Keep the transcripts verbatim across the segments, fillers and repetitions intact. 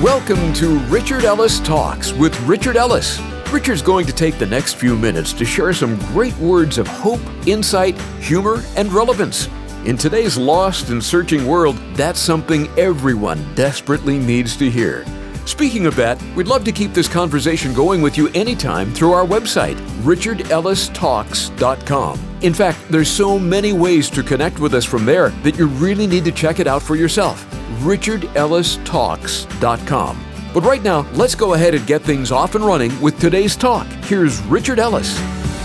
Welcome to Richard Ellis Talks with Richard Ellis. Richard's going to take the next few minutes to share some great words of hope, insight, humor, and relevance. In today's lost and searching world, that's something everyone desperately needs to hear. Speaking of that, we'd love to keep this conversation going with you anytime through our website, richard ellis talks dot com. In fact, there's so many ways to connect with us from there that you really need to check it out for yourself, richard ellis talks dot com. But right now, let's go ahead and get things off and running with today's talk. Here's Richard Ellis.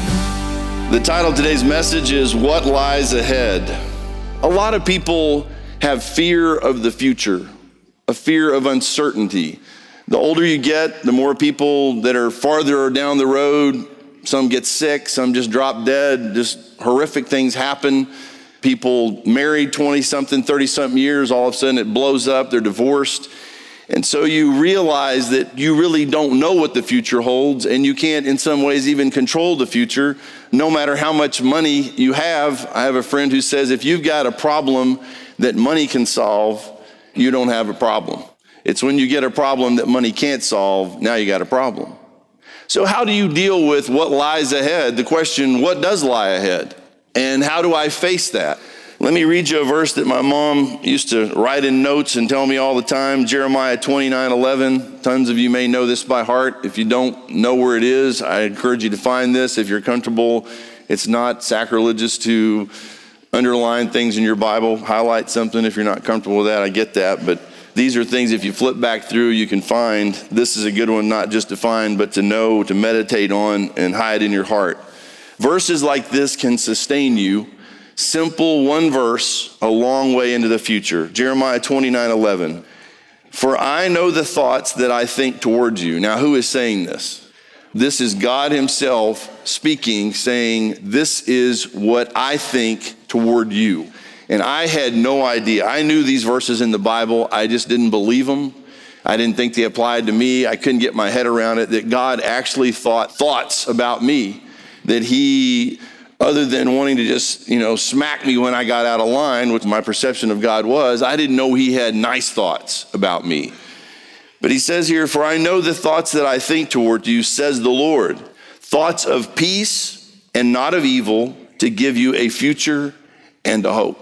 The title of today's message is What Lies Ahead. A lot of people have fear of the future, a fear of uncertainty. The older you get, the more people that are farther down the road, some get sick, some just drop dead, just horrific things happen. People married twenty-something, thirty-something years, all of a sudden it blows up, they're divorced. And so you realize that you really don't know what the future holds, and you can't in some ways even control the future, no matter how much money you have. I have a friend who says if you've got a problem that money can solve, you don't have a problem. It's when you get a problem that money can't solve, now you got a problem. So how do you deal with what lies ahead? The question, what does lie ahead? And how do I face that? Let me read you a verse that my mom used to write in notes and tell me all the time, Jeremiah twenty-nine eleven. Tons of you may know this by heart. If you don't know where it is, I encourage you to find this. If you're comfortable, it's not sacrilegious to underline things in your Bible, highlight something if you're not comfortable with that. I get that, but these are things if you flip back through you can find. This is a good one, not just to find, but to know, to meditate on, and hide in your heart. Verses like this can sustain you. Simple, one verse, a long way into the future. Jeremiah twenty-nine eleven. For I know the thoughts that I think towards you. Now, who is saying this? This is God himself speaking, saying, this is what I think toward you. And I had no idea. I knew these verses in the Bible. I just didn't believe them. I didn't think they applied to me. I couldn't get my head around it, that God actually thought thoughts about me, that he, other than wanting to just, you know, smack me when I got out of line, which my perception of God was, I didn't know he had nice thoughts about me. But he says here, for I know the thoughts that I think toward you, says the Lord, thoughts of peace and not of evil, to give you a future and a hope.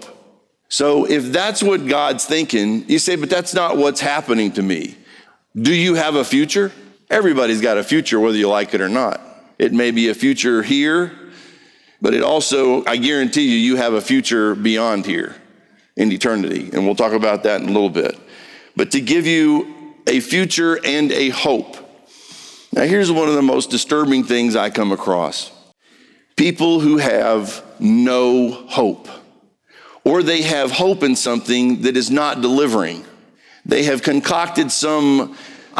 So if that's what God's thinking, you say, but that's not what's happening to me. Do you have a future? Everybody's got a future, whether you like it or not. It may be a future here, but it also, I guarantee you, you have a future beyond here in eternity. And we'll talk about that in a little bit. But to give you a future and a hope. Now here's one of the most disturbing things I come across. People who have no hope. Or they have hope in something that is not delivering. They have concocted some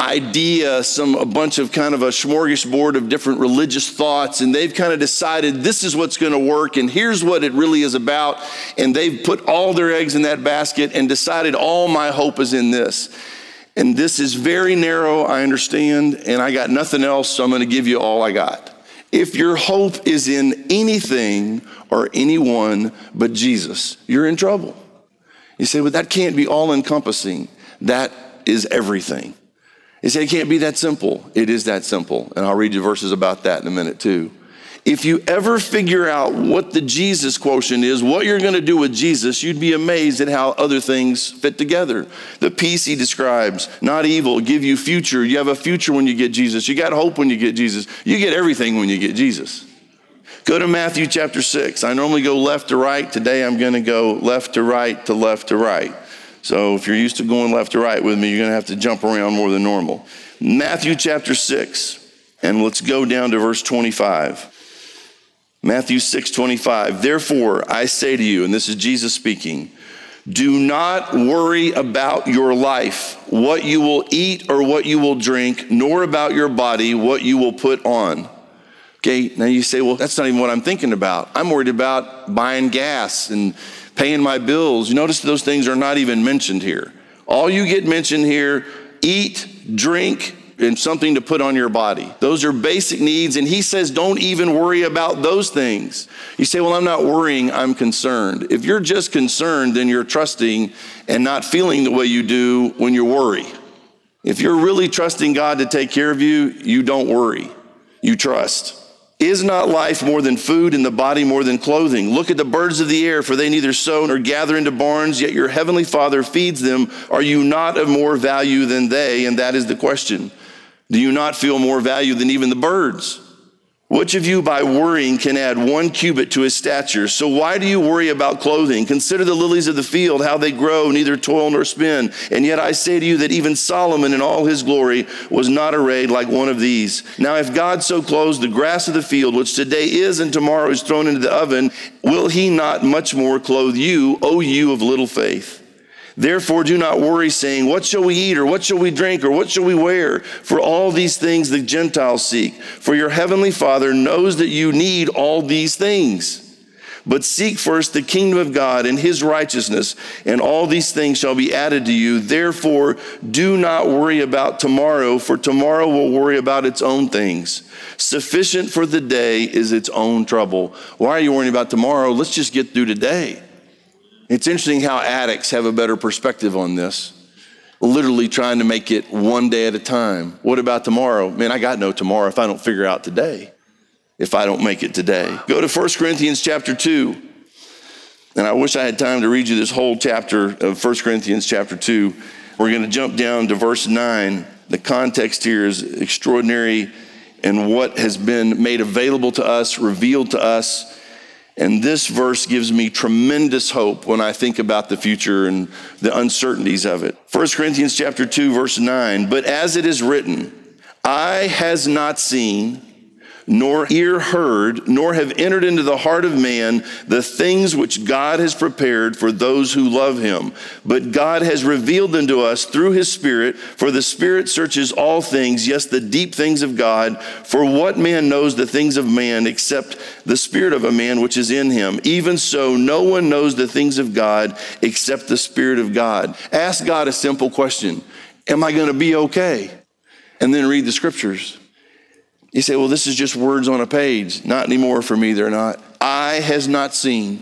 idea, some a bunch of kind of a smorgasbord of different religious thoughts, and they've kind of decided this is what's going to work, and here's what it really is about, and they've put all their eggs in that basket and decided all my hope is in this. And this is very narrow, I understand, and I got nothing else, so I'm going to give you all I got. If your hope is in anything or anyone but Jesus, you're in trouble. You say, well, that can't be all-encompassing. That is everything. You say, it can't be that simple. It is that simple. And I'll read you verses about that in a minute too. If you ever figure out what the Jesus quotient is, what you're going to do with Jesus, you'd be amazed at how other things fit together. The peace he describes, not evil, give you future. You have a future when you get Jesus. You got hope when you get Jesus. You get everything when you get Jesus. Go to Matthew chapter six. I normally go left to right. Today I'm going to go left to right to left to right. So if you're used to going left to right with me, you're going to have to jump around more than normal. Matthew chapter six, and let's go down to verse twenty-five. Matthew six twenty-five. Therefore, I say to you, and this is Jesus speaking, do not worry about your life, what you will eat or what you will drink, nor about your body, what you will put on. Okay, now you say, well, that's not even what I'm thinking about. I'm worried about buying gas and paying my bills. You notice those things are not even mentioned here. All you get mentioned here, eat, drink, and something to put on your body. Those are basic needs, and he says don't even worry about those things. You say, well, I'm not worrying, I'm concerned. If you're just concerned, then you're trusting and not feeling the way you do when you worry. If you're really trusting God to take care of you, you don't worry. You trust. Is not life more than food and the body more than clothing? Look at the birds of the air, for they neither sow nor gather into barns, yet your heavenly Father feeds them. Are you not of more value than they? And that is the question. Do you not feel more value than even the birds? Which of you by worrying can add one cubit to his stature? So why do you worry about clothing? Consider the lilies of the field, how they grow, neither toil nor spin. And yet I say to you that even Solomon in all his glory was not arrayed like one of these. Now if God so clothes the grass of the field, which today is and tomorrow is thrown into the oven, will he not much more clothe you, O you of little faith? Therefore, do not worry, saying, what shall we eat, or what shall we drink, or what shall we wear? For all these things the Gentiles seek. For your heavenly Father knows that you need all these things. But seek first the kingdom of God and his righteousness, and all these things shall be added to you. Therefore, do not worry about tomorrow, for tomorrow will worry about its own things. Sufficient for the day is its own trouble. Why are you worrying about tomorrow? Let's just get through today. It's interesting how addicts have a better perspective on this. Literally trying to make it one day at a time. What about tomorrow? Man, I got no tomorrow if I don't figure out today. If I don't make it today. Go to First Corinthians chapter two. And I wish I had time to read you this whole chapter of First Corinthians chapter two. We're going to jump down to verse nine. The context here is extraordinary and what has been made available to us, revealed to us. And this verse gives me tremendous hope when I think about the future and the uncertainties of it. First Corinthians chapter two, verse nine, but as it is written, eye has not seen, nor ear heard, nor have entered into the heart of man the things which God has prepared for those who love him. But God has revealed them to us through his Spirit, for the Spirit searches all things, yes, the deep things of God. For what man knows the things of man except the spirit of a man which is in him? Even so, no one knows the things of God except the Spirit of God. Ask God a simple question. Am I going to be okay? And then read the scriptures. You say, well, this is just words on a page. Not anymore for me, they're not. Eye has not seen.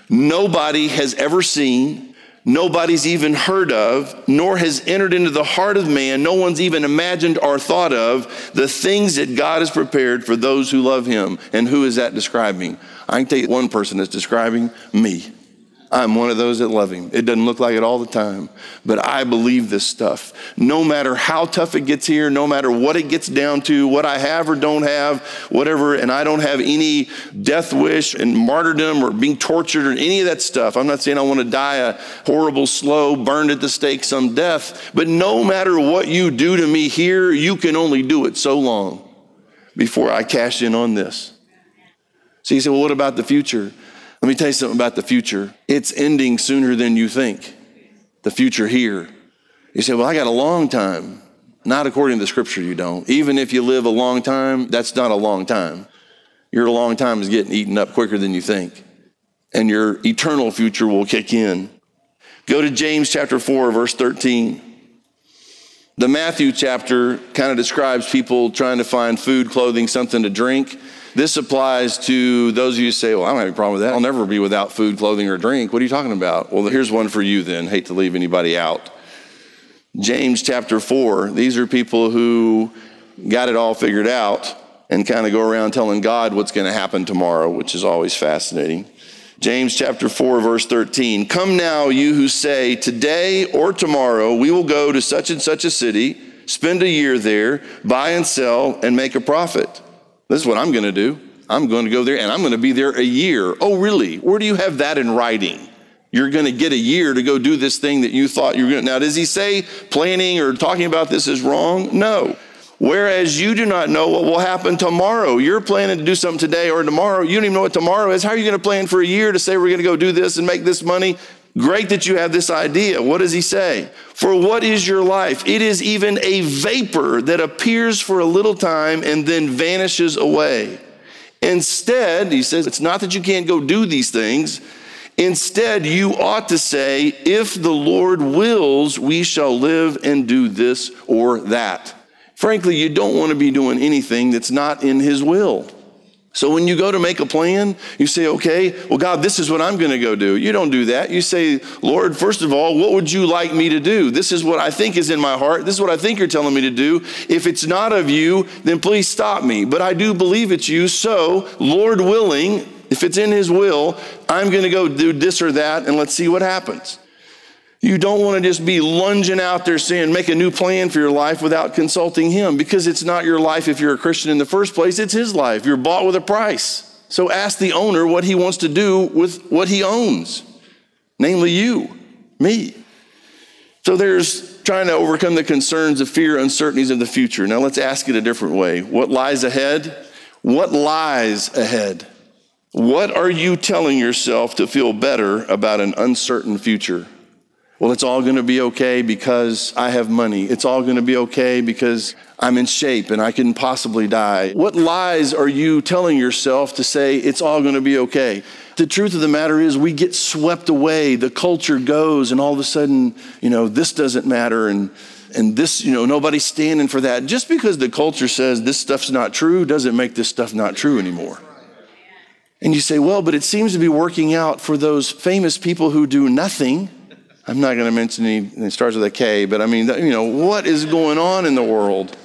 Nobody has ever seen. Nobody's even heard of, nor has entered into the heart of man. No one's even imagined or thought of the things that God has prepared for those who love him. And who is that describing? I can tell you one person that's describing me. I'm one of those that love him. It doesn't look like it all the time, but I believe this stuff. No matter how tough it gets here, no matter what it gets down to, what I have or don't have, whatever, and I don't have any death wish and martyrdom or being tortured or any of that stuff. I'm not saying I want to die a horrible, slow, burned at the stake, some death, but no matter what you do to me here, you can only do it so long before I cash in on this. So you say, well, what about the future? Let me tell you something about the future. It's ending sooner than you think. The future here. You say, well, I got a long time. Not according to the scripture, you don't. Even if you live a long time, that's not a long time. Your long time is getting eaten up quicker than you think. And your eternal future will kick in. Go to James chapter four, verse thirteen. The Matthew chapter kind of describes people trying to find food, clothing, something to drink. This applies to those of you who say, well, I don't have any problem with that. I'll never be without food, clothing, or drink. What are you talking about? Well, here's one for you then. Hate to leave anybody out. James chapter four. These are people who got it all figured out and kind of go around telling God what's going to happen tomorrow, which is always fascinating. James chapter four, verse thirteen. Come now, you who say, today or tomorrow we will go to such and such a city, spend a year there, buy and sell, and make a profit. This is what I'm going to do. I'm going to go there and I'm going to be there a year. Oh, really? Where do you have that in writing? You're going to get a year to go do this thing that you thought you were going to. Now, does he say planning or talking about this is wrong? No. Whereas you do not know what will happen tomorrow. You're planning to do something today or tomorrow. You don't even know what tomorrow is. How are you going to plan for a year to say we're going to go do this and make this money? Great that you have this idea. What does he say? For what is your life? It is even a vapor that appears for a little time and then vanishes away. Instead, he says, it's not that you can't go do these things. Instead, you ought to say, if the Lord wills, we shall live and do this or that. Frankly, you don't want to be doing anything that's not in his will. So when you go to make a plan, you say, okay, well, God, this is what I'm going to go do. You don't do that. You say, Lord, first of all, what would you like me to do? This is what I think is in my heart. This is what I think you're telling me to do. If it's not of you, then please stop me. But I do believe it's you. So, Lord willing, if it's in his will, I'm going to go do this or that, and let's see what happens. You don't want to just be lunging out there saying, make a new plan for your life without consulting him, because it's not your life if you're a Christian in the first place. It's his life. You're bought with a price. So ask the owner what he wants to do with what he owns, namely you, me. So there's trying to overcome the concerns of fear, uncertainties of the future. Now let's ask it a different way. What lies ahead? What lies ahead? What are you telling yourself to feel better about an uncertain future? Well, it's all going to be okay because I have money. It's all going to be okay because I'm in shape and I couldn't possibly die. What lies are you telling yourself to say it's all going to be okay? The truth of the matter is we get swept away. The culture goes and all of a sudden, you know, this doesn't matter and and this, you know, nobody's standing for that. Just because the culture says this stuff's not true doesn't make this stuff not true anymore. And you say, well, but it seems to be working out for those famous people who do nothing. I'm not going to mention any, it starts with a K, but I mean, you know, what is going on in the world?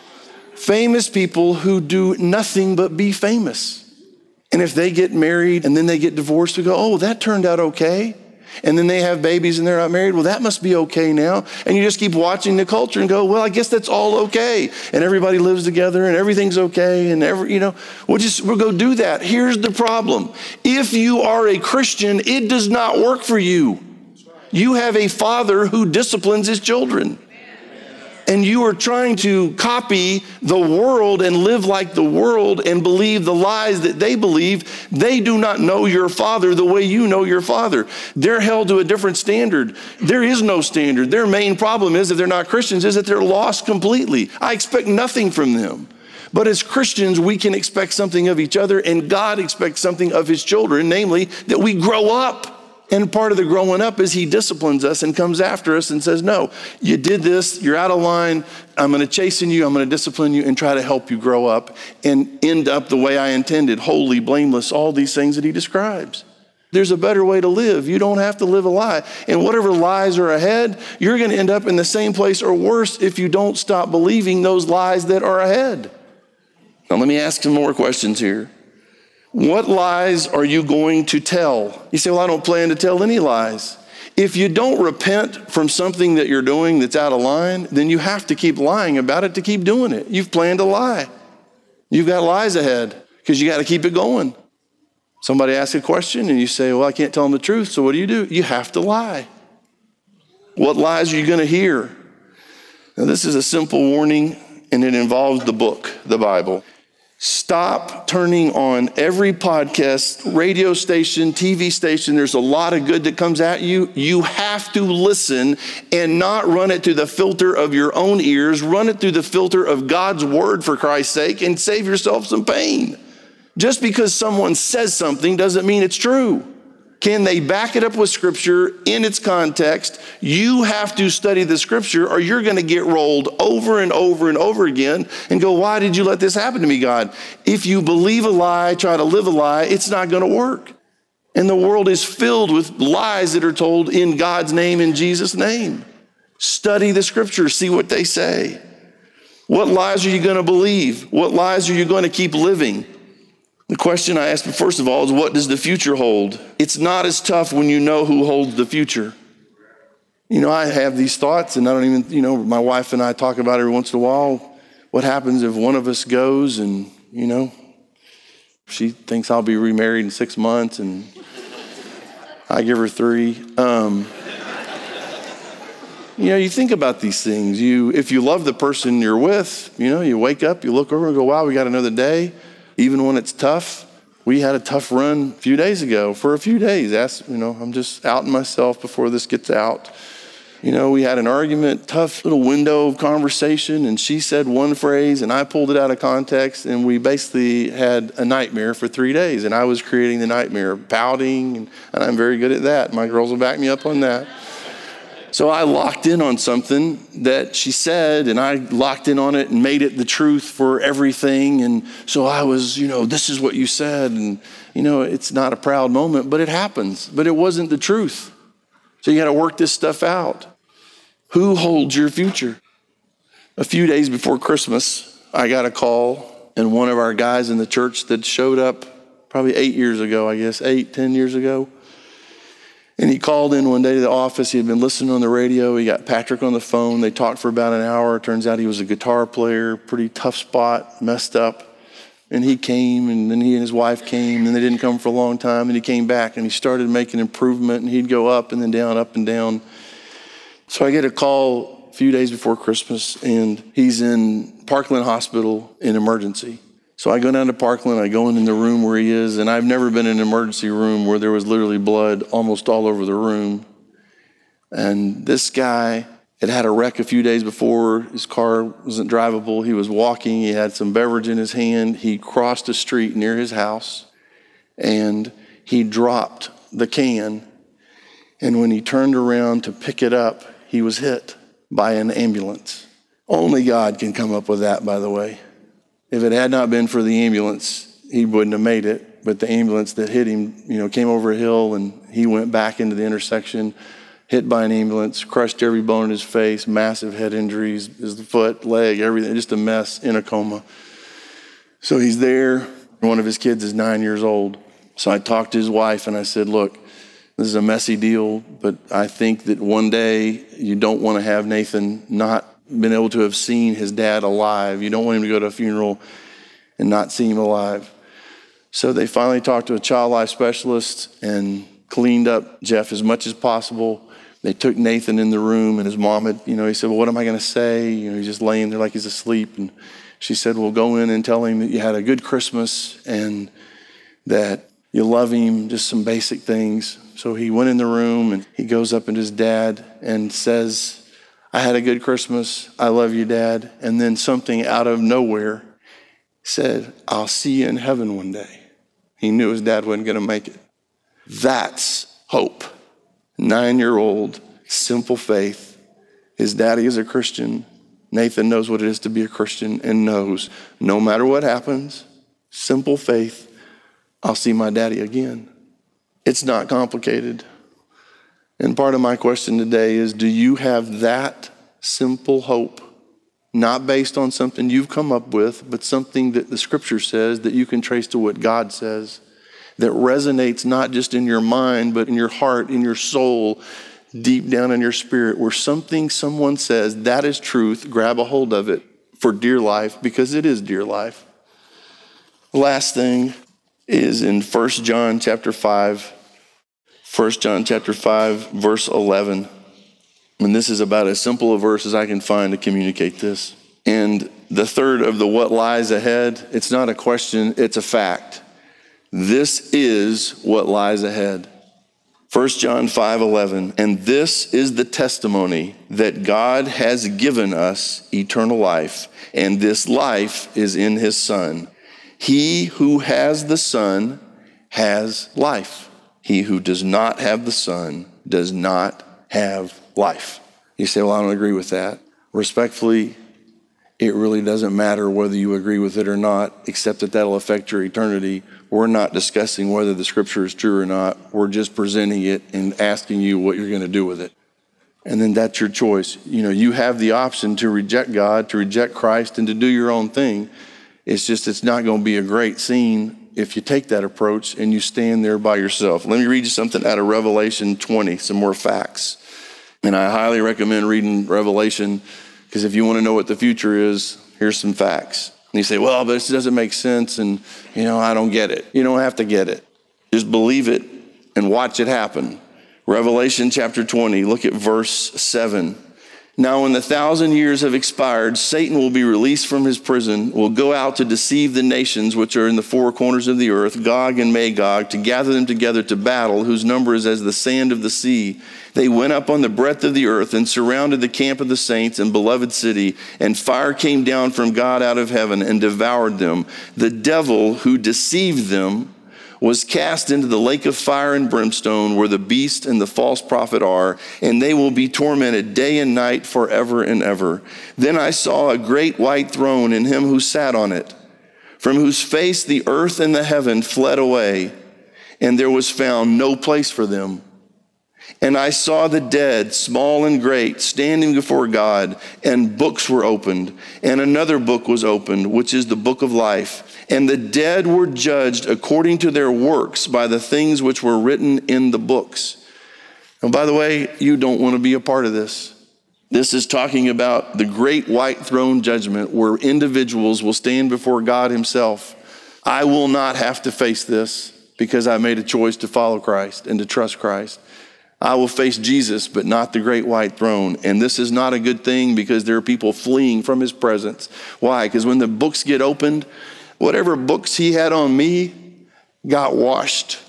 Famous people who do nothing but be famous. And if they get married and then they get divorced, we go, oh, that turned out okay. And then they have babies and they're not married. Well, that must be okay now. And you just keep watching the culture and go, well, I guess that's all okay. And everybody lives together and everything's okay. And every, you know, we'll just, we'll go do that. Here's the problem. If you are a Christian, it does not work for you. You have a father who disciplines his children. And you are trying to copy the world and live like the world and believe the lies that they believe. They do not know your father the way you know your father. They're held to a different standard. There is no standard. Their main problem is, if they're not Christians, is that they're lost completely. I expect nothing from them. But as Christians, we can expect something of each other, and God expects something of his children, namely that we grow up. And part of the growing up is he disciplines us and comes after us and says, no, you did this, you're out of line, I'm going to chasten you, I'm going to discipline you and try to help you grow up and end up the way I intended, holy, blameless, all these things that he describes. There's a better way to live. You don't have to live a lie. And whatever lies are ahead, you're going to end up in the same place or worse if you don't stop believing those lies that are ahead. Now let me ask some more questions here. What lies are you going to tell? You say, well, I don't plan to tell any lies. If you don't repent from something that you're doing that's out of line, then you have to keep lying about it to keep doing it. You've planned to lie. You've got lies ahead because you got to keep it going. Somebody asks a question and you say, well, I can't tell them the truth. So what do you do? You have to lie. What lies are you going to hear? Now, this is a simple warning, and it involves the book, the Bible. Stop turning on every podcast, radio station, T V station. There's a lot of good that comes at you. You have to listen and not run it through the filter of your own ears. Run it through the filter of God's word, for Christ's sake, and save yourself some pain. Just because someone says something doesn't mean it's true. Can they back it up with scripture in its context? You have to study the scripture or you're going to get rolled over and over and over again and go, why did you let this happen to me, God? If you believe a lie, try to live a lie, it's not going to work. And the world is filled with lies that are told in God's name, in Jesus' name. Study the scripture, see what they say. What lies are you going to believe? What lies are you going to keep living? The question I ask, first of all, is what does the future hold? It's not as tough when you know who holds the future. You know, I have these thoughts, and I don't even, you know, my wife and I talk about it every once in a while. What happens if one of us goes and, you know, she thinks I'll be remarried in six months and I give her three. Um, you know, you think about these things. You, if you love the person you're with, you know, you wake up, you look over and go, wow, we got another day. Even when it's tough. We had a tough run a few days ago for a few days. That's, you know, I'm just outing myself before this gets out. You know, we had an argument, tough little window of conversation, and she said one phrase and I pulled it out of context, and we basically had a nightmare for three days. And I was creating the nightmare, pouting, and, and I'm very good at that. My girls will back me up on that. So I locked in on something that she said, and I locked in on it and made it the truth for everything. And so I was, you know, this is what you said. And, you know, it's not a proud moment, but it happens. But it wasn't the truth. So you got to work this stuff out. Who holds your future? A few days before Christmas, I got a call, and one of our guys in the church that showed up probably eight years ago, I guess, eight, ten years ago, and he called in one day to the office. He had been listening on the radio. He got Patrick on the phone. They talked for about an hour. Turns out he was a guitar player, pretty tough spot, messed up. And he came, and then he and his wife came, and they didn't come for a long time. And he came back, and he started making improvement, and he'd go up and then down, up and down. So I get a call a few days before Christmas, and he's in Parkland Hospital in emergency. So I go down to Parkland, I go in the room where he is, and I've never been in an emergency room where there was literally blood almost all over the room. And this guy had had a wreck a few days before. His car wasn't drivable. He was walking. He had some beverage in his hand. He crossed a street near his house, and he dropped the can. And when he turned around to pick it up, he was hit by an ambulance. Only God can come up with that, by the way. If it had not been for the ambulance, he wouldn't have made it. But the ambulance that hit him, you know, came over a hill, and he went back into the intersection, hit by an ambulance, crushed every bone in his face, massive head injuries, his foot, leg, everything, just a mess, in a coma. So he's there. One of his kids is nine years old. So I talked to his wife, and I said, look, this is a messy deal, but I think that one day you don't want to have Nathan not been able to have seen his dad alive. You don't want him to go to a funeral and not see him alive. So they finally talked to a child life specialist and cleaned up Jeff as much as possible. They took Nathan in the room, and his mom had, you know, he said, well, what am I going to say? You know, he's just laying there like he's asleep. And she said, well, go in and tell him that you had a good Christmas and that you love him, just some basic things. So he went in the room, and he goes up to his dad and says, I had a good Christmas. I love you, Dad. And then something out of nowhere said, I'll see you in heaven one day. He knew his dad wasn't going to make it. That's hope. Nine-year-old, simple faith. His daddy is a Christian. Nathan knows what it is to be a Christian and knows no matter what happens, simple faith, I'll see my daddy again. It's not complicated. And part of my question today is, do you have that simple hope, not based on something you've come up with, but something that the scripture says that you can trace to what God says, that resonates not just in your mind, but in your heart, in your soul, deep down in your spirit, where something someone says, that is truth, grab a hold of it for dear life, because it is dear life. The last thing is in First John chapter five, First John chapter five, verse eleven. And this is about as simple a verse as I can find to communicate this. And the third of the what lies ahead, it's not a question, it's a fact. This is what lies ahead. First John five eleven, and this is the testimony that God has given us eternal life, and this life is in his Son. He who has the Son has life. He who does not have the Son does not have life. You say, well, I don't agree with that. Respectfully, it really doesn't matter whether you agree with it or not, except that that'll affect your eternity. We're not discussing whether the scripture is true or not. We're just presenting it and asking you what you're going to do with it. And then that's your choice. You know, you have the option to reject God, to reject Christ, and to do your own thing. It's just, it's not going to be a great scene if you take that approach and you stand there by yourself. Let me read you something out of Revelation twenty, some more facts. And I highly recommend reading Revelation, because if you want to know what the future is, here's some facts. And you say, well, but this doesn't make sense, and, you know, I don't get it. You don't have to get it. Just believe it and watch it happen. Revelation chapter twenty, look at verse seven. Now, when the thousand years have expired, Satan will be released from his prison, will go out to deceive the nations which are in the four corners of the earth, Gog and Magog, to gather them together to battle, whose number is as the sand of the sea. They went up on the breadth of the earth and surrounded the camp of the saints and beloved city, and fire came down from God out of heaven and devoured them. The devil who deceived them was cast into the lake of fire and brimstone where the beast and the false prophet are, and they will be tormented day and night forever and ever. Then I saw a great white throne and him who sat on it, from whose face the earth and the heaven fled away, and there was found no place for them. And I saw the dead, small and great, standing before God, and books were opened. And another book was opened, which is the book of life. And the dead were judged according to their works by the things which were written in the books. And by the way, you don't want to be a part of this. This is talking about the great white throne judgment where individuals will stand before God himself. I will not have to face this because I made a choice to follow Christ and to trust Christ. I will face Jesus, but not the great white throne. And this is not a good thing because there are people fleeing from his presence. Why? Because when the books get opened, whatever books he had on me got washed.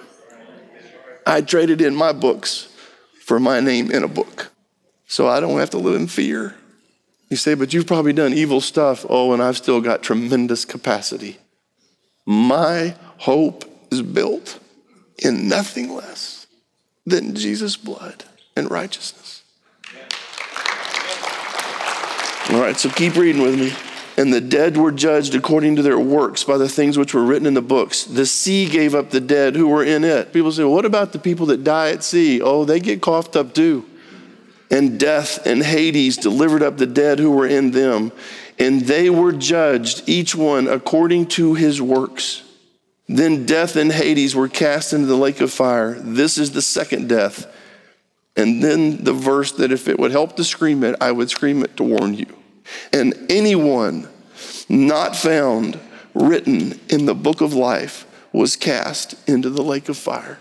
I traded in my books for my name in a book, so I don't have to live in fear. You say, but you've probably done evil stuff. Oh, and I've still got tremendous capacity. My hope is built in nothing less than Jesus' blood and righteousness. All right, so keep reading with me. And the dead were judged according to their works by the things which were written in the books. The sea gave up the dead who were in it. People say, well, what about the people that die at sea? Oh, they get coughed up too. And death and Hades delivered up the dead who were in them. And they were judged, each one according to his works. Then death and Hades were cast into the lake of fire. This is the second death. And then the verse that if it would help to scream it, I would scream it to warn you. And anyone not found written in the book of life was cast into the lake of fire.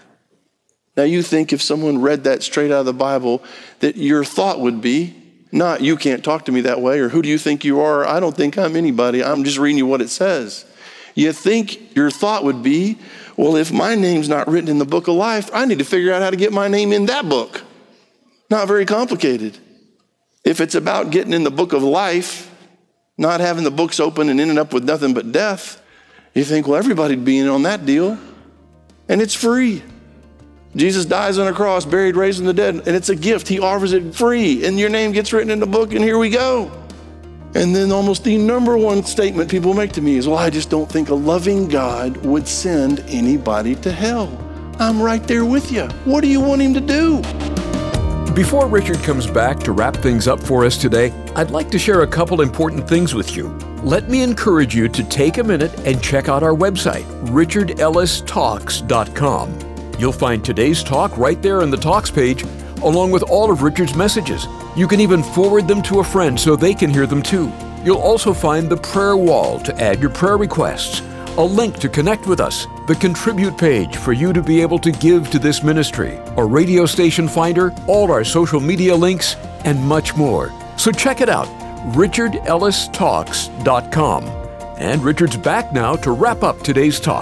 Now you think if someone read that straight out of the Bible, that your thought would be, not you can't talk to me that way, or who do you think you are? I don't think I'm anybody. I'm just reading you what it says. You think your thought would be, well, if my name's not written in the book of life, I need to figure out how to get my name in that book. Not very complicated. If it's about getting in the book of life, not having the books open and ending up with nothing but death, you think, well, everybody'd be in on that deal. And it's free. Jesus dies on a cross, buried, raised from the dead, and it's a gift. He offers it free, and your name gets written in the book, and here we go. And then almost the number one statement people make to me is, well, I just don't think a loving God would send anybody to hell. I'm right there with you. What do you want him to do? Before Richard comes back to wrap things up for us today, I'd like to share a couple important things with you. Let me encourage you to take a minute and check out our website, richard ellis talks dot com. You'll find today's talk right there on the Talks page, along with all of Richard's messages. You can even forward them to a friend so they can hear them too. You'll also find the prayer wall to add your prayer requests, a link to connect with us, the contribute page for you to be able to give to this ministry, a radio station finder, all our social media links, and much more. So check it out, richard ellis talks dot com. And Richard's back now to wrap up today's talk.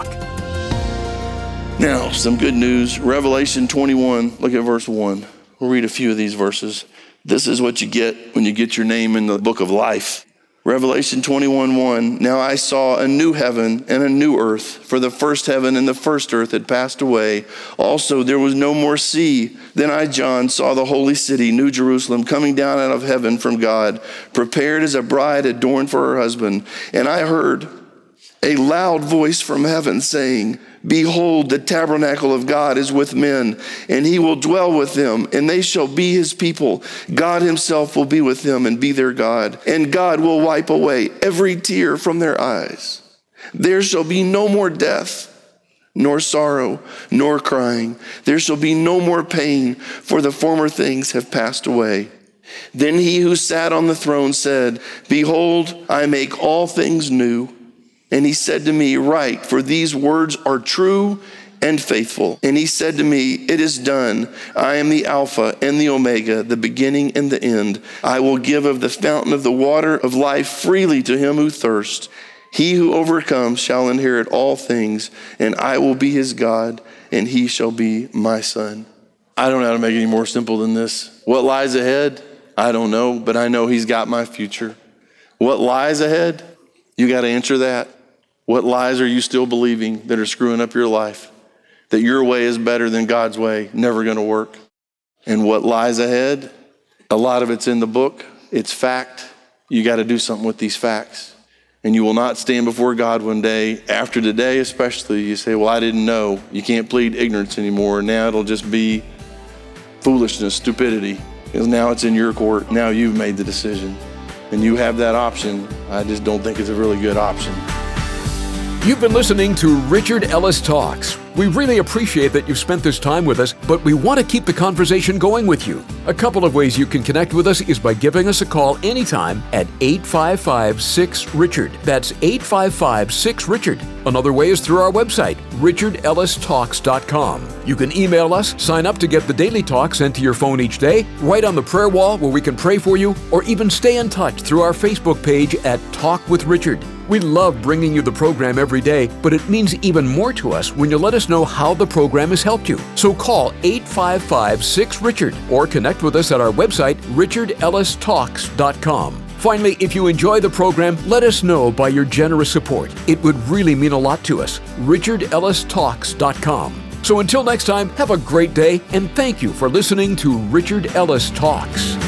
Now, some good news. Revelation twenty-one, look at verse one. We'll read a few of these verses. This is what you get when you get your name in the book of life. Revelation twenty-one one, now I saw a new heaven and a new earth, for the first heaven and the first earth had passed away. Also there was no more sea. Then I, John, saw the holy city, New Jerusalem, coming down out of heaven from God, prepared as a bride adorned for her husband. And I heard a loud voice from heaven saying, behold, the tabernacle of God is with men, and he will dwell with them, and they shall be his people. God himself will be with them and be their God. And God will wipe away every tear from their eyes. There shall be no more death, nor sorrow, nor crying. There shall be no more pain, for the former things have passed away. Then he who sat on the throne said, behold, I make all things new. And he said to me, write, for these words are true and faithful. And he said to me, it is done. I am the Alpha and the Omega, the beginning and the end. I will give of the fountain of the water of life freely to him who thirsts. He who overcomes shall inherit all things, and I will be his God, and he shall be my son. I don't know how to make it any more simple than this. What lies ahead? I don't know, but I know he's got my future. What lies ahead? You got to answer that. What lies are you still believing that are screwing up your life? That your way is better than God's way, never going to work. And what lies ahead? A lot of it's in the book. It's fact. You got to do something with these facts. And you will not stand before God one day, after today especially, you say, well, I didn't know. You can't plead ignorance anymore. Now it'll just be foolishness, stupidity. Because now it's in your court. Now you've made the decision. And you have that option. I just don't think it's a really good option. You've been listening to Richard Ellis Talks. We really appreciate that you've spent this time with us, but we want to keep the conversation going with you. A couple of ways you can connect with us is by giving us a call anytime at eight five five, six, Richard. That's eight five five, six, Richard. Another way is through our website, richard ellis talks dot com. You can email us, sign up to get the daily talk sent to your phone each day, write on the prayer wall where we can pray for you, or even stay in touch through our Facebook page at Talk with Richard. We love bringing you the program every day, but it means even more to us when you let us know how the program has helped you. So call eight five five, six, Richard or connect with us at our website, richard ellis talks dot com. Finally, if you enjoy the program, let us know by your generous support. It would really mean a lot to us. richard ellis talks dot com. So until next time, have a great day, and thank you for listening to Richard Ellis Talks.